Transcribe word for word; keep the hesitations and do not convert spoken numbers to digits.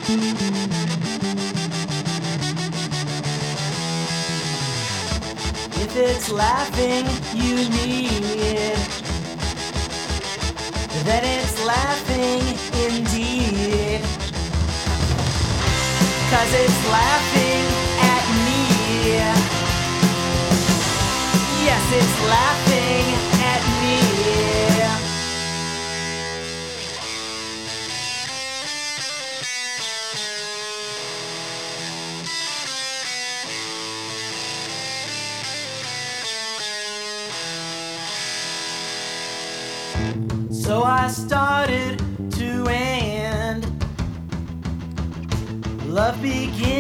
If it's laughing you need, then it's laughing indeed. 'Cause it's laughing at me. Yes, it's laughing at me. So I started to end. Love began.